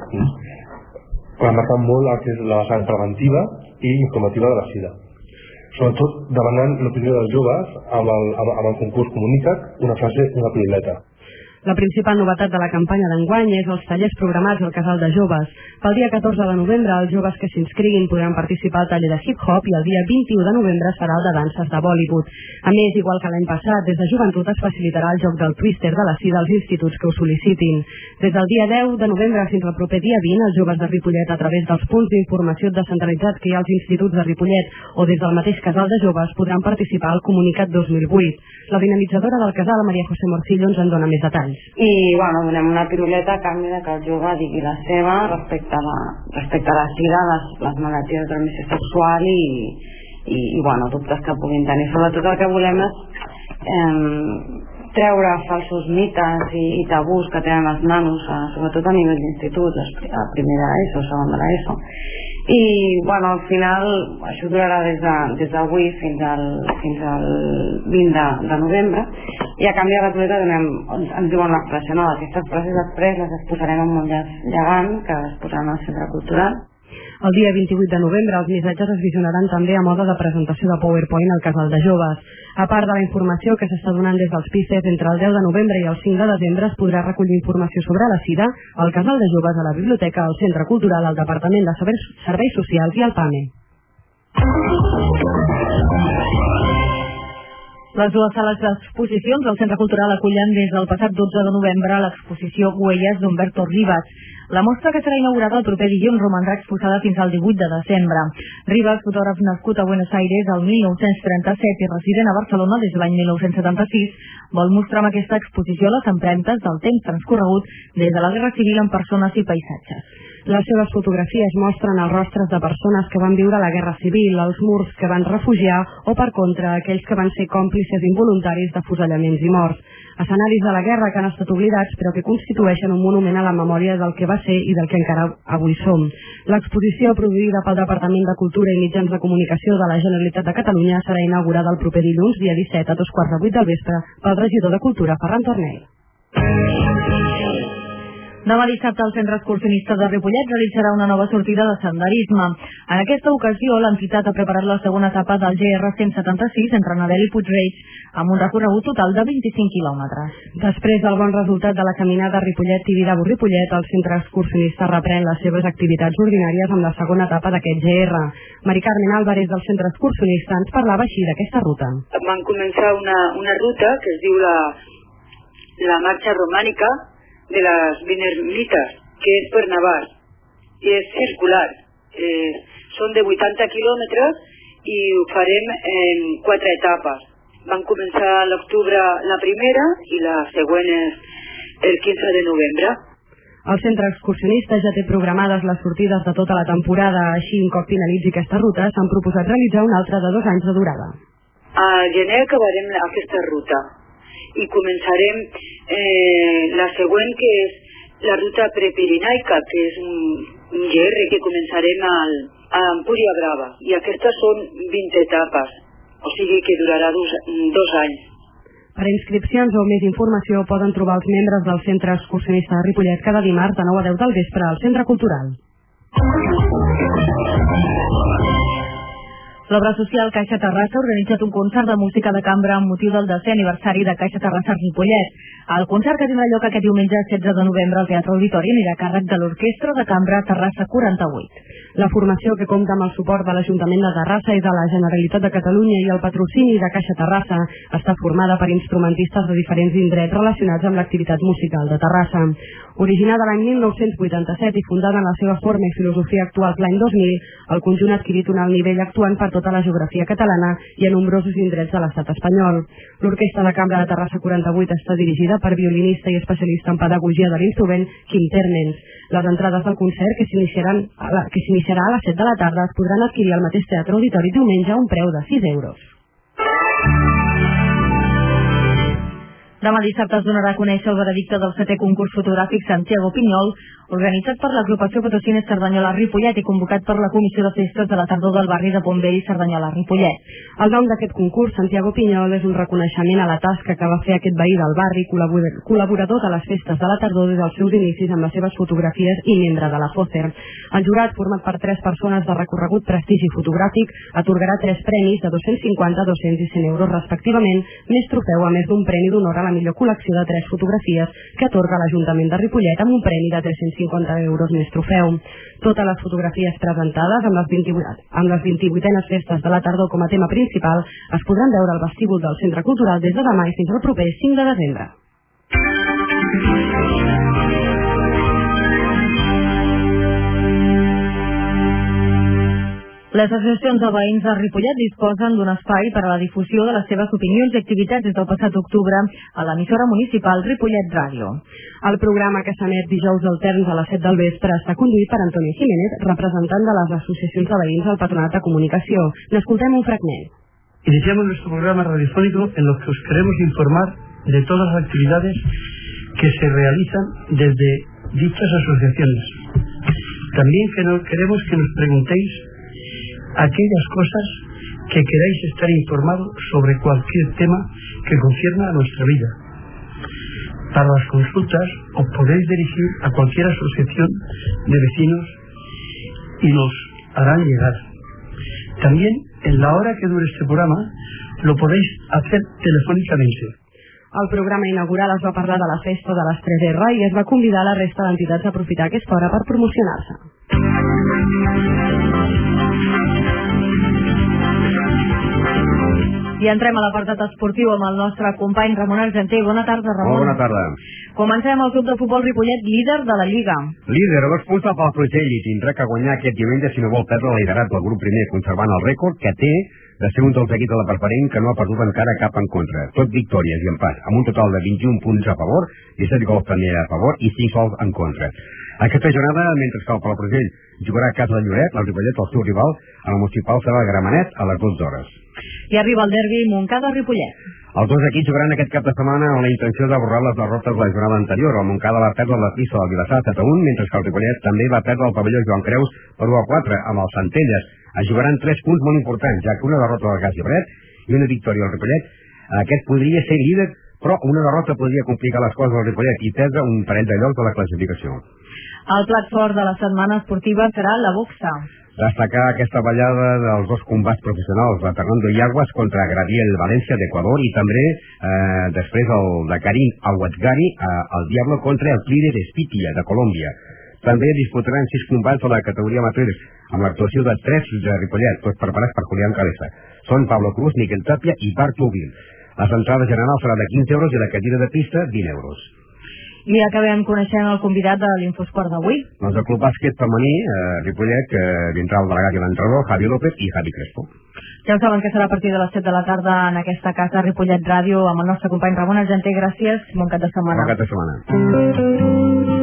per marcar molt el que és la vessant preventiva i informativa de la sida. Sobretot demanant l'opinió dels joves amb el, amb, amb el concurs Comunica't, una frase, una piluleta. La principal novetat de la campanya d'enguany és els tallers programats al Casal de Joves. Pel dia catorze de novembre, els joves que s'inscriguin podran participar al taller de hip-hop i el dia vint-i-u de novembre serà el de danses de Bollywood. A més, igual que l'any passat, des de Joventut es facilitarà el joc del twister de la sida als instituts que ho sol·licitin. Des del dia deu de novembre fins al proper dia vint, els joves de Ripollet, a través dels punts d'informació descentralitzats que hi ha als instituts de Ripollet o des del mateix Casal de Joves, podran participar al Comunica't dos mil vuit. La dinamitzadora del casal, Maria José Morcillo, ens en dona més detalls. I, bueno, donem una piruleta a canvi de que el jove digui la seva respecte a la, respecte a la sida, les, les malalties de transmissió sexual i, i, i bueno, dubtes que puguin tenir. Sobretot el que volem és eh, treure falsos mites i, i tabús que tenen els nanos, eh, sobretot a nivell d'institut, a primer de l'ESO, segon de l'ESO. I, bueno, al final això durarà des d'avui de, fins, al, fins al vint de, de novembre, i a canvi de la pilota donem, ens diuen les frases, no? Aquestes frases després les exposarem en un llaç gegant que es posaran al centre cultural. El dia vint-i-vuit de novembre els missatges es visionaran també a mode de presentació de PowerPoint al Casal de Joves. A part de la informació que s'està donant des dels P I C E S, entre el deu de novembre i el cinc de desembre es podrà recollir informació sobre la sida al Casal de Joves, a la biblioteca, al Centre Cultural, al Departament de Serveis Socials i al P A M E. Les dues sales d'exposicions del Centre Cultural acullen des del passat dotze de novembre l'exposició Huellas d'Humberto Rivas. La mostra, que serà inaugurada el proper dilluns, romandrà exposada fins al divuit de desembre. Rivas, fotògraf nascut a Buenos Aires el mil nou-cents trenta-set i resident a Barcelona des de l'any mil nou-cents setanta-sis, vol mostrar amb aquesta exposició les empremtes del temps transcorregut des de la Guerra Civil en persones i paisatges. Les seves fotografies mostren els rostres de persones que van viure la Guerra Civil, els murs que van refugiar o, per contra, aquells que van ser còmplices involuntaris de fusellaments i morts. Escenaris de la guerra que han estat oblidats però que constitueixen un monument a la memòria del que va ser i del que encara avui som. L'exposició, produïda pel Departament de Cultura i Mitjans de Comunicació de la Generalitat de Catalunya, serà inaugurada el proper dilluns, dia disset, a dos quarts de vuit del vespre, pel regidor de Cultura, Ferran Tornel. Demà dissabte el Centre Excursionista de Ripollet realitzarà una nova sortida de senderisme. En aquesta ocasió l'entitat ha preparat la segona etapa del G R cent setanta-sis entre Nadel i Puig-reig, amb un recorregut total de vint-i-cinc quilòmetres. Després del bon resultat de la caminada Ripollet-Tibidabo-Ripollet, el Centre Excursionista reprèn les seves activitats ordinàries amb la segona etapa d'aquest G R. Mari Carmen Álvarez, del Centre Excursionista, ens parlava així d'aquesta ruta. Van començar una, una ruta que es diu la, la Marxa Romànica de les Benermites, que és per Navàs, i és circular. Eh, són de vuitanta quilòmetres i ho farem en quatre etapes. Van començar a l'octubre la primera i la següent és el quinze de novembre. El Centre Excursionista ja té programades les sortides de tota la temporada, així un cop finalitzi aquesta ruta s'han proposat realitzar una altra de dos anys de durada. A gener acabarem aquesta ruta i començarem eh, la següent, que és la ruta prepirinaica, que és un, un G R que començarem al, a Empúria Brava, i aquestes són vint etapes, o sigui que durarà dos, dos anys. Per a inscripcions o més informació poden trobar els membres del Centre Excursionista de Ripollet cada dimarts de nou a deu del vespre al Centre Cultural. L'obra social Caixa Terrassa ha organitzat un concert de música de cambra amb motiu del desè aniversari de Caixa Terrassa Ripollet. El concert, que tindrà lloc aquest diumenge setze de novembre al Teatre Auditori, anirà a càrrec de l'Orquestra de Cambra Terrassa quaranta-vuit. La formació, que compta amb el suport de l'Ajuntament de Terrassa i de la Generalitat de Catalunya i el patrocini de Caixa Terrassa, està formada per instrumentistes de diferents indrets relacionats amb l'activitat musical de Terrassa. Originada l'any mil nou-cents vuitanta-set i fundada en la seva forma i filosofia actual l'any dos mil, el conjunt ha adquirit un alt nivell actuant per tota la geografia catalana i a nombrosos indrets de l'estat espanyol. L'Orquestra de Cambra de Terrassa quaranta-vuit està dirigida per violinista i especialista en pedagogia de l'instrument Quim Térmens. Les entrades del concert, que s'iniciaran a la, que s'iniciarà a les set de la tarda, es podran adquirir al mateix Teatre Auditori diumenge a un preu de sis euros. Demà dissabte es donarà a conèixer el veredicte del setè concurs fotogràfic Santiago Pinyol, organitzat per l'agrupació Fotocines Cerdanyola Ripollet i convocat per la Comissió de Festes de la Tardor del barri de Pontvell Cerdanyola Ripollet. El nom d'aquest concurs, Santiago Pinyol, és un reconeixement a la tasca que va fer aquest veí del barri, col·laborador de les festes de la tardor des dels seus inicis amb les seves fotografies i membre de la FOCER. El jurat, format per tres persones de recorregut prestigi fotogràfic, atorgarà tres premis de dos-cents cinquanta, dos-cents i cent euros respectivament, més trofeu, a més d'un premi d'honor a la millor col·lecció de tres fotografies que atorga l'Ajuntament de Ripollet amb un premi de tres-cents cinquanta euros més trofeu. Totes les fotografies presentades amb les vint-i-vuit, amb les vint-i-vuitenes festes de la tardor com a tema principal es podran veure al vestíbul del Centre Cultural des de demà i fins al proper cinc de desembre. Les associacions de veïns de Ripollet disposen d'un espai per a la difusió de les seves opinions i activitats des del passat octubre a l'emissora municipal Ripollet Ràdio. El programa, que s'emet dijous alterns a les set del vespre, està conduït per Antoni Jiménez, representant de les associacions de veïns del Patronat de Comunicació. N'escoltem un fragment. Iniciamos nuestro programa radiofónico en los que os queremos informar de todas las actividades que se realizan desde dichas asociaciones. También que no, queremos que nos preguntéis aquellas cosas que queráis estar informados sobre cualquier tema que concierna a nuestra vida. Para las consultas os podéis dirigir a cualquier asociación de vecinos y nos harán llegar. También, en la hora que dure este programa, lo podéis hacer telefónicamente. El programa inaugural es va parlar de la festa de l'Estrès R i es va convidar a la resta d'entitats a aprofitar aquesta hora per promocionar-se. I entrem a l'apartat esportiu amb el nostre company Ramon Argenter. Bona tarda, Ramon. Molt bona tarda. Comencem el club de futbol Ripollet, líder de la Lliga. Líder, a dos punts del Palafrugell, i tindrà que guanyar aquest diumenge si no vol perdre el liderat del grup primer, conservant el rècord que té de ser un dels equips de la preferent que no ha perdut encara cap en contra. Tot victòries i empats, amb un total de vint-i-un punts a favor, disset gols també a favor i cinc sols en contra. Aquesta jornada, mentre que el Palafrugell jugarà a casa de Lloret, el Ripollet, el seu rival, en el municipal serà Gramenet a les dotze hores. I arriba el derbi Montcada-Ripollet. Els dos equips jugaran aquest cap de setmana amb la intenció de borrar les derrotes de la jornada anterior. El Montcada va perdre la pista del Vilassar set a un, mentre que el Ripollet també va perdre el pavelló Joan Creus per u a quatre amb el Centelles. Es jugaran tres punts molt importants, ja que una derrota del Gas Llobret i una victòria al Ripollet. Aquest podria ser líder, però una derrota podria complicar les coses al Ripollet i perdre un parell de llocs de la classificació. El plat fort de la setmana esportiva serà la boxa. Destacar aquesta ballada dels dos combats professionals, la Fernando Yaguas contra Gradiel Valencia d'Equador i també eh, després el de Karim Aguazgari, eh, el Diablo contra el líder Espitia de Colòmbia. També disputaran sis combats de la categoria amateur, amb l'actuació de tres de Ripollet, tots preparats per Julián Cabeza. Són Pablo Cruz, Miquel Tapia i Bart Ubil. Les entrades generals serà de quinze euros i la cadira de pista vint euros. I acabem coneixent el convidat de l'Infosport d'avui. Doncs el club bàsquet femení, eh, Ripollet, que vindrà el delegat i l'entrenador, Javi López i Javi Crespo. Ja ho saben que serà a partir de les set de la tarda en aquesta casa Ripollet Ràdio amb el nostre company Ramon Argenter. Gràcies, bon cap de setmana. Bon cap de setmana.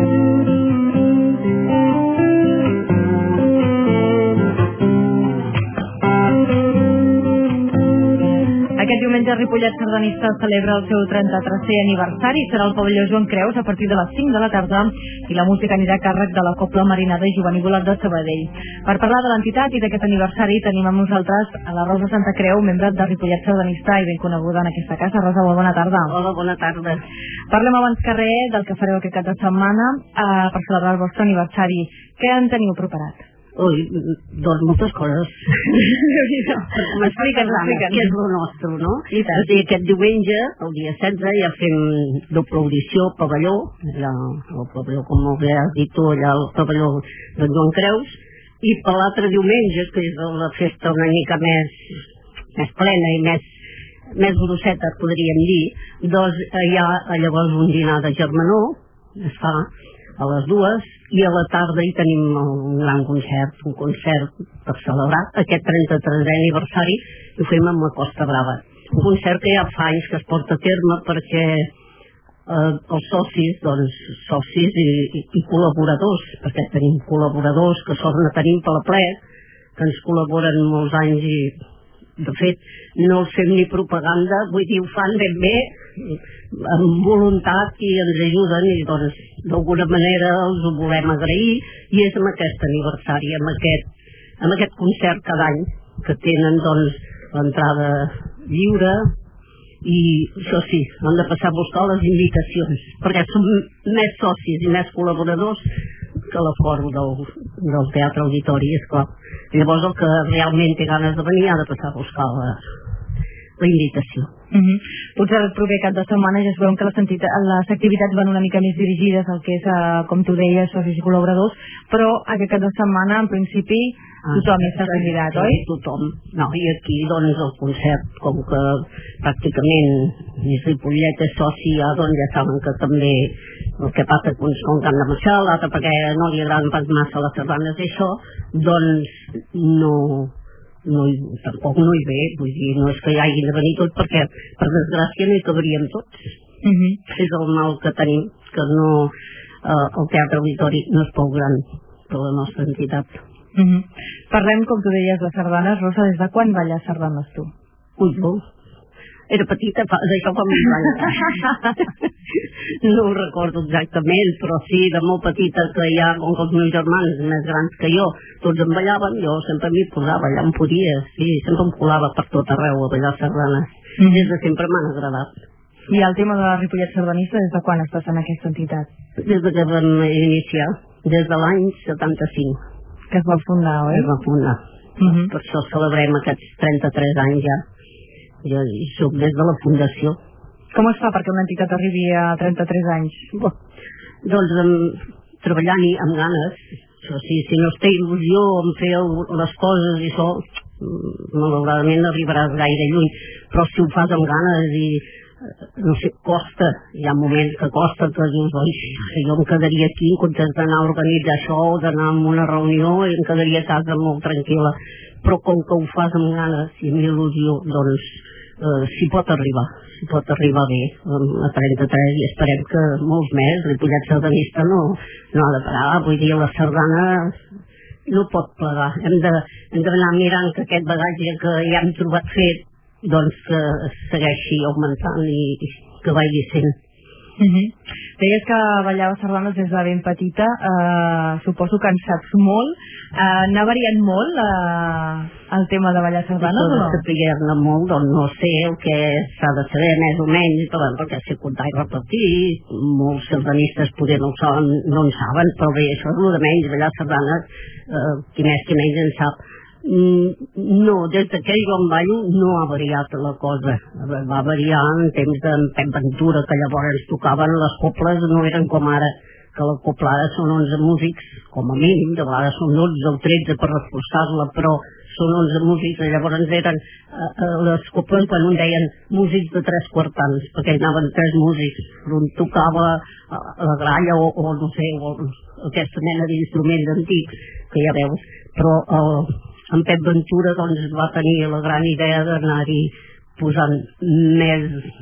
Aquest diumenge Ripollet Sardanista celebra el seu trenta-tresè aniversari. Serà al pavelló Joan Creus a partir de les cinc de la tarda i la música anirà a càrrec de la Cobla Marinada i Juvenil de Sabadell. Per parlar de l'entitat i d'aquest aniversari tenim amb nosaltres a la Rosa Santa Creu, membre de Ripollet Sardanista i ben coneguda en aquesta casa. Rosa, molt bona tarda. Hola, bona tarda. Parlem abans que res del que fareu aquest cap de setmana eh, per celebrar el vostre aniversari. Què en teniu preparat? Ui, doncs moltes coses. Explica'ns, explica'ns. Què és el nostre, no? I tant. O sigui, aquest diumenge, el dia setze, ja fem doble audició al pavelló, allà, el pavelló, com molt bé has dit tu, allà al pavelló de Joan Creus, i per l'altre diumenge, que és la festa una mica més, més plena i més, més grosseta, podríem dir, doncs hi ha llavors un dinar de germanor, es fa a les dues, i a la tarda hi tenim un gran concert, un concert per celebrar aquest trenta-tresè aniversari, i ho fem amb la Costa Brava. Un concert que ja fa anys que es porta a terme perquè eh, els socis, doncs, socis i, i, i col·laboradors, perquè tenim col·laboradors que sort no tenim per la ple, que ens col·laboren molts anys i, de fet, no els fem ni propaganda, vull dir, ho fan ben bé, amb voluntat i ens ajuden i doncs d'alguna manera els ho volem agrair i és amb aquest aniversari, amb aquest, amb aquest concert cada any que tenen doncs l'entrada lliure i això sí, han de passar a buscar les invitacions perquè som més socis i més col·laboradors que l'aforo del, del Teatre Auditori, esclar. Llavors el que realment té ganes de venir ha de passar a buscar la, la invitació. Uh -huh. Potser el proper cap de setmana ja es veuen que les, les activitats van una mica més dirigides al que és, uh, com tu deies, socis i col·laboradors, però aquest cap de setmana, en principi, tothom ah, està convidat, oi? Tothom. No, i aquí, doncs, el concert, com que pràcticament és Ripollet és soci, ja, doncs ja saben que també el que passa com que han de marxar, l'altre perquè no li agraden pas massa les sardanes i això, doncs no... No, tampoc no hi ve, vull dir, no és que hi hagi de venir tot perquè per desgràcia no hi cabríem tots. Uh -huh. És el mal que tenim, que no eh, el Teatre Auditori no és prou gran per la nostra entitat. Uh -huh. Parlem, com tu deies, de sardanes. Rosa, des de quan balles sardanes tu? Ui, no. Era petita, d'això fa molt anys. No ho recordo exactament, però sí, de molt petita, que ja, com que els meus germans més grans que jo, tots em ballaven, jo sempre m'hi posava, allà em podia, sí, sempre em colava per tot arreu a ballar sardanes. Mm. Des de sempre m'han agradat. I el tema de la Ripollet Sardanista, des de quan estàs en aquesta entitat? Des de que vam iniciar, des de l'any setanta-cinc. Que es va fundar, oi? Es va fundar. Uh -huh. Per això celebrem aquests trenta-tres anys ja. Jo hi soc des de la fundació. Com es fa perquè una entitat arribi a trenta-tres anys? Bo, doncs amb, treballant-hi amb ganes. Això sí, si no es té il·lusió en fer les coses i això, malauradament no arribaràs gaire lluny, però si ho fas amb ganes i no sé, costa, hi ha moments que costa, que dius, oi, jo em quedaria aquí en comptes d'anar a organitzar això o d'anar a una reunió i em quedaria a casa molt tranquil·la, però com que ho fas amb ganes i amb il·lusió, doncs eh, s'hi pot arribar, s'hi pot arribar bé a trenta-tres i esperem que molts més. Ripollet sardanista no, no ha de parar, vull dir, la sardana no pot plegar, hem de, hem d'anar mirant que aquest bagatge que ja hem trobat fet doncs que segueixi augmentant i que vagi sent. Uh -huh. Deies que ballaves sardanes des de ben petita, uh, suposo que en saps molt. Uh, n'ha variat molt uh, el tema de ballar sardanes o no? De saber-ne molt, doncs no sé el que s'ha de saber més o menys, però perquè sé comptar i repetir, molts sardanistes poder no, saben, no en saben, però bé, això és el de menys, ballar sardanes, uh, qui més qui menys en sap. No, des que jo em ballo no ha variat la cosa, va variar en temps d'en Pep Ventura, que llavors tocaven les coples, no eren com ara, que la coplada són onze músics, com a mínim, de vegades són dotze o tretze per reforçar-la, però són onze músics, i llavors eren eh, les coples quan un deien músics de tres quartans, perquè hi anaven tres músics, un tocava la gralla o, o no sé, o aquesta mena d'instruments antics, que ja veus, però el en Pep Ventura doncs va tenir la gran idea d'anar-hi posant més,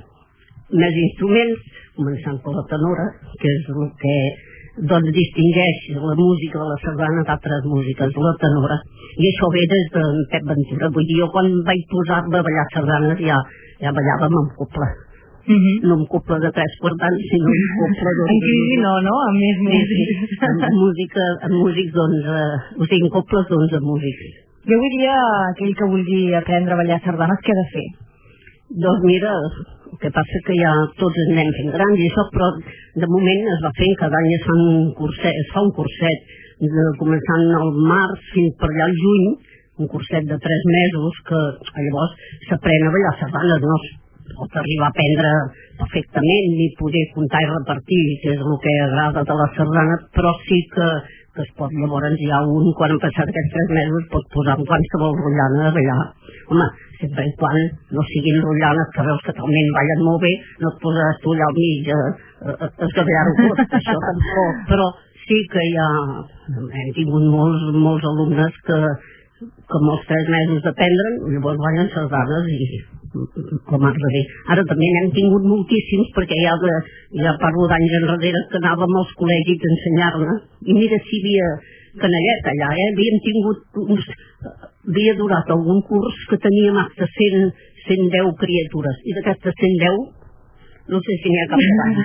més instruments, començant per la tenora, que és el que doncs distingeix la música de la sardana d'altres músiques, la tenora, i això ve des de Pep Ventura. Vull dir, jo quan vaig posar-me a ballar sardanes ja, ja ballàvem amb copla. Uh -huh. No amb copla de tres quartants, sinó amb copla de... En crisi no, no? Amb més músics. Sí, amb música, amb músics d'onze, o sigui, en coples d'onze músics. Jo diria aquell que vulgui aprendre a ballar sardanes, què ha de fer? Doncs mira, el que passa que ja tots ens anem fent grans i això, però de moment es va fent, cada any es fa un curset, es fa un curset de, començant al març fins per allà al juny, un curset de tres mesos que llavors s'aprèn a ballar sardanes, no es pot arribar a aprendre perfectament ni poder comptar i repartir, que és el que agrada de la sardana, però sí que que es pot, llavors ja un, quan han passat aquests tres mesos, pot posar en qualsevol rotllana a ballar. Home, sempre i quan no siguin rotllanes que veus que talment ballen molt bé, no et posaràs tu allà al mig a, a, a esgavellar-ho tot, això tampoc, però sí que hi ha, hem tingut molts, molts alumnes que, que amb els tres mesos d'aprendre'n, llavors ballen sardanes i com has de dir. Ara també n'hem tingut moltíssims perquè ja, de, ja parlo d'anys enrere que anàvem als col·legis a ensenyar-ne i mira si hi havia canallet allà, eh? Havíem tingut uns, havia durat algun curs que teníem hasta cent, cent deu criatures i d'aquestes cent deu no sé si n'hi ha cap tant.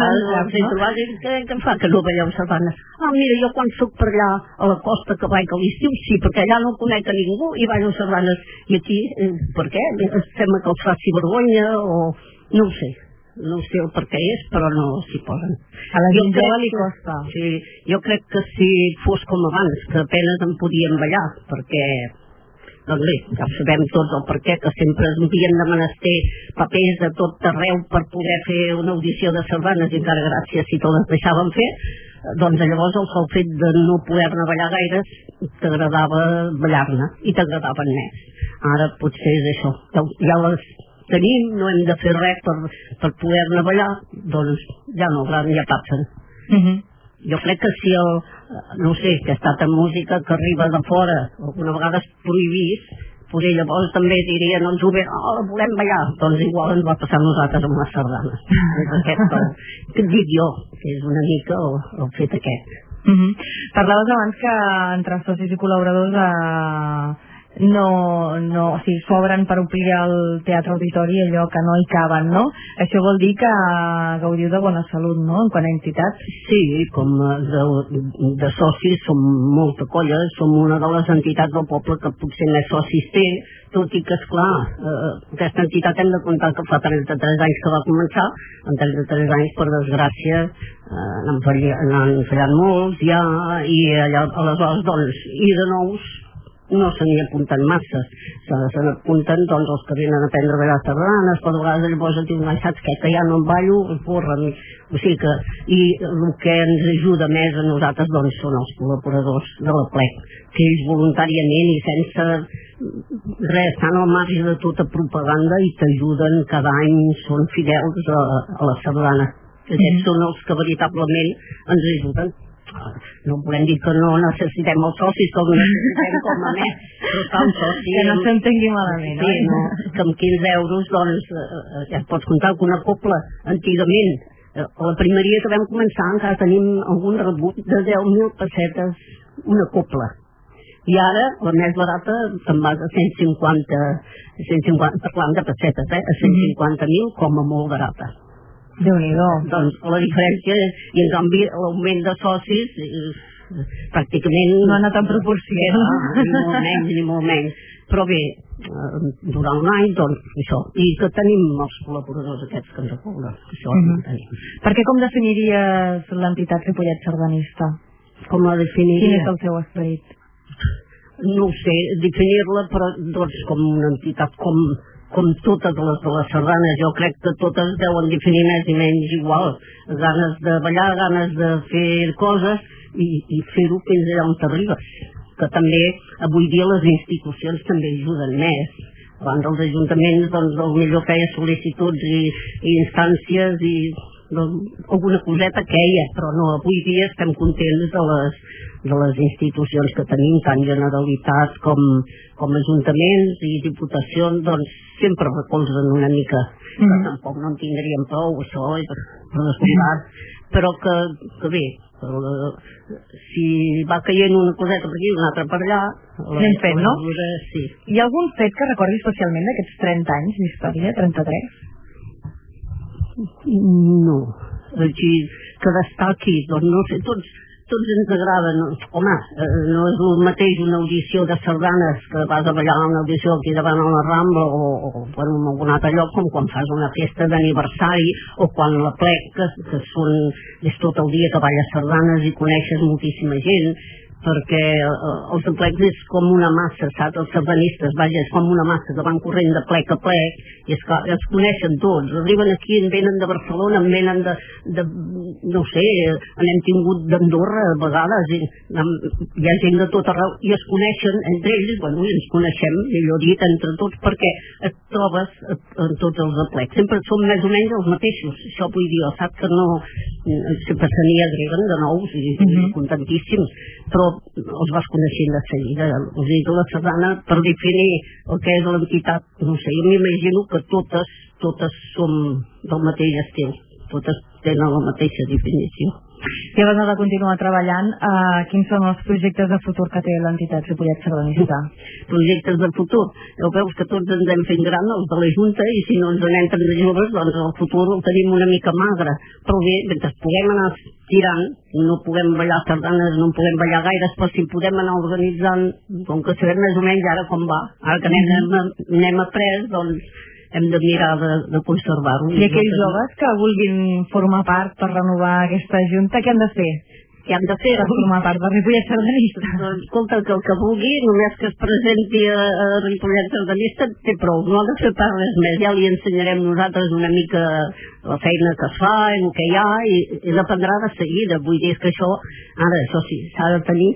Què em fa que no veieu sardanes? Ah, mira, jo quan soc per allà a la costa que vaig a l'estiu, sí, perquè allà no conec a ningú i vaig a sardanes. I aquí, eh, per què? Sembla que els faci vergonya o... no ho sé. No sé el per què és, però no s'hi posen. A la gent jove li costa. Sí, jo crec que si fos com abans, que apenes en podíem ballar, perquè... doncs bé, ja sabem tots el perquè, que sempre es havien de menester papers de tot arreu per poder fer una audició de sardanes i encara gràcies si te les deixaven fer, doncs llavors el sol fet de no poder-ne ballar gaire t'agradava ballar-ne i t'agradaven més. Ara potser és això, ja les tenim, no hem de fer res per, per poder-ne ballar, doncs ja no, ja passen. Uh -huh. Jo crec que si el, no sé, que ha estat en música que arriba de fora, alguna vegada es prohibís, potser llavors també dirien, no ens ho ve, oh, la volem ballar, doncs igual ens va passar a nosaltres amb les sardanes. És aquest, el, que et dic jo, que és una mica el, el fet aquest. Uh -huh. Parlaves abans que entre socis i col·laboradors eh, no, no, o sigui, s'obren per omplir el teatre auditori allò que no hi caben, no? Això vol dir que gaudiu de bona salut, no?, en quant a entitats. Sí, com de, de socis som molta colla, som una de les entitats del poble que potser més socis té, tot i que, esclar, eh, aquesta entitat hem de comptar que fa trenta-tres anys que va començar, en trenta-tres anys, per desgràcia, eh, n'han fallat, fallat molts ja, i allà, aleshores, doncs, i de nous no se n'hi apunten massa, se, se n'apunten doncs els que venen a aprendre a ballar sardanes, però a vegades llavors et diuen, saps què, que ja no em ballo, borren, o sigui que, i el que ens ajuda més a nosaltres doncs són els col·laboradors de la plec, que ells voluntàriament i sense res, estan al marge de tota propaganda i t'ajuden cada any, són fidels a, a la sardana. Aquests són els que veritablement ens ajuden. No volem dir que no necessitem els socis, com necessitem com a més, però fa un soci... Que no s'entengui malament, sí, no? Que amb quinze euros, doncs, ja pots comptar que una copla, antigament, a la primeria que vam començar, encara tenim algun rebut de deu mil pessetes, una copla. I ara, la més barata, se'n va a cent cinquanta, cent cinquanta, parlant de pessetes, eh? A cent cinquanta mil com a molt barata. Déu-n'hi-do. Doncs la diferència és, i en canvi l'augment de socis eh, pràcticament no ha anat en proporció, no? Ni molt menys, ni molt menys. Però bé, eh, durant un any, doncs, això. I que tenim els col·laboradors aquests que ens acollen, que això mm-hmm. no tenim. Perquè com definiries l'entitat Ripollet Sardanista? Com la definiria? Quin és el seu esperit? No ho sé, definir-la, però doncs com una entitat, com... com totes les de les sardanes, jo crec que totes deuen definir més i menys igual, ganes de ballar, ganes de fer coses i, i fer-ho fins allà on t'arribes, que també avui dia les institucions també ajuden més. Abans els ajuntaments doncs el millor feia sol·licituds i, i instàncies i doncs, alguna coseta queia, però no, avui dia estem contents de les, de les institucions que tenim, tant Generalitat com, com ajuntaments i diputacions, doncs sempre recolzen una mica, mm. que tampoc no en tindríem prou, això, per, per descomptat, però que, que bé, però, si va caient una coseta per aquí, una altra per allà... Ben fet, no? Sí. Hi ha algun fet que recordi especialment d'aquests trenta anys d'història, trenta-tres? No, aquí, que destaqui, doncs no sé, tots, tots ens agrada, no? Home, eh, no és el mateix una audició de sardanes que vas a ballar una audició aquí davant a la Rambla o, o bueno, en algun altre lloc, com quan fas una festa d'aniversari o quan la plec, que, que són, és tot el dia que balles sardanes i coneixes moltíssima gent, perquè eh, els aplecs és com una massa, saps? Els sardanistes, vaja, és com una massa que van corrent de plec a plec i és que es coneixen tots, arriben aquí, en venen de Barcelona, en venen de, de no sé, n'hem tingut d'Andorra a vegades, i, hi ha gent de tot arreu i es coneixen entre ells, bueno, i ens coneixem, millor dit, entre tots, perquè et trobes en tots els aplecs, sempre som més o menys els mateixos, això vull dir, saps que no, sempre se n'hi agreguen de nous i, mm-hmm. i contentíssims, però els vas coneixent de seguida. O sigui que la sardana, per definir el que és l'entitat, no sé, jo m'imagino que totes, totes som del mateix estil, totes tenen la mateixa definició. Ja vas haver de continuar treballant. Uh, quins són els projectes de futur que té l'entitat Ripollet Sardanista? Projectes de futur? Ja veus que tots ens hem fet gran, els de la Junta, i si no ens anem tan de joves, doncs el futur el tenim una mica magre. Però bé, mentre puguem anar tirant, no puguem ballar sardanes, no puguem ballar gaires, però si podem anar organitzant, com que sabem més o menys ara com va, ara que anem, anem après, doncs hem de mirar de, de conservar-ho. I aquells joves que vulguin formar part per renovar aquesta junta, què han de fer? Què han de fer? Per formar part de Ripollet Sardanista. Doncs escolta, que el que vulgui, només que es presenti a, a Ripollet Sardanista, té prou, no ha de fer pas res més. Ja li ensenyarem nosaltres una mica la feina que es fa, el que hi ha, i, i l'aprendrà de seguida. Vull dir que això, ara, això sí, s'ha de tenir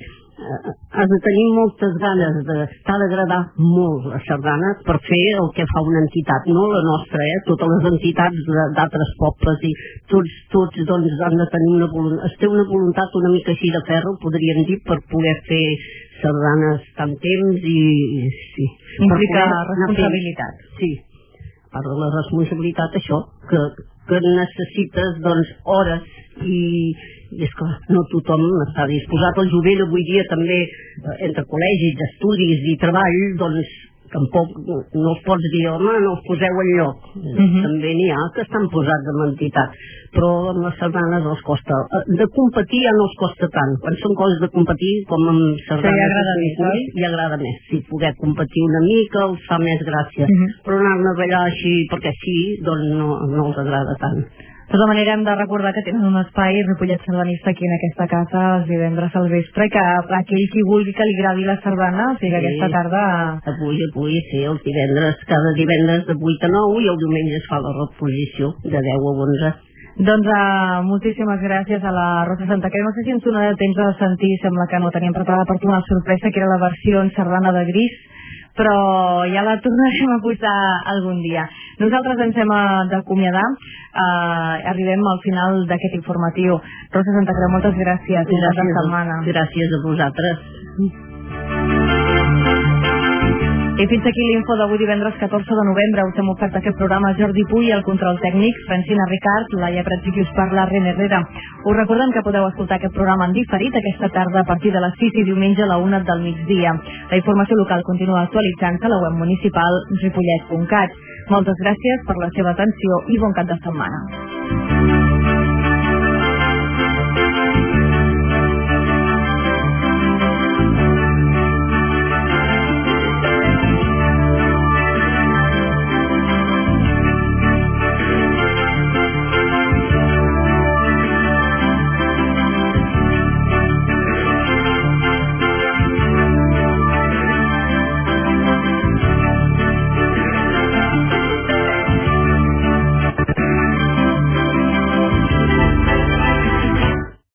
has de tenir moltes ganes de, t'ha d'agradar molt la sardana per fer el que fa una entitat, no la nostra, eh? Totes les entitats d'altres pobles i tots, tots doncs han de tenir una voluntat, es té una voluntat una mica així de ferro, podríem dir, per poder fer sardanes tant temps i sí. Implica responsabilitat. Sí, a part de la responsabilitat això, que, que necessites doncs hores i i és clar, no tothom està disposat. El jovent avui dia també, entre col·legis, estudis i treball, doncs tampoc no els pots dir, home, no us poseu en lloc. Uh-huh. També n'hi ha que estan posats en entitat, però amb les sardanes els costa. De competir ja no els costa tant. Quan són coses de competir, com amb sardanes, sí, agrada més, oi? Hi agrada més. Si poder competir una mica els fa més gràcia. Uh-huh. Però anar a ballar així perquè sí, doncs no, no els agrada tant. De tota manera hem de recordar que tenen un espai Ripollet Sardanista aquí en aquesta casa els divendres al vespre i que aquell qui vulgui que li agradi la sardana, o sigui que sí, aquesta tarda... Avui, avui, sí, els divendres, cada divendres de vuit a nou i el diumenge es fa la reposició de deu a onze. Doncs uh, moltíssimes gràcies a la Rosa Santa Creu. No sé si ens donarà temps de sentir, sembla que no teníem preparada per tu una sorpresa, que era la versió en sardana de Gris, però ja la tornarem a posar algun dia. Nosaltres ens hem d'acomiadar, uh, arribem al final d'aquest informatiu. Rosa Santa Creu, moltes gràcies. Gràcies, setmana. gràcies a vosaltres. I fins aquí l'info d'avui divendres catorze de novembre. Us hem ofert aquest programa Jordi Puy, el control tècnic, Francina Ricard, Laia Prats i qui us parla, René Herrera. Us recordem que podeu escoltar aquest programa en diferit aquesta tarda a partir de les sis i diumenge a la una del migdia. La informació local continua actualitzant-se a la web municipal ripollet punt cat. Moltes gràcies per la seva atenció i bon cap de setmana.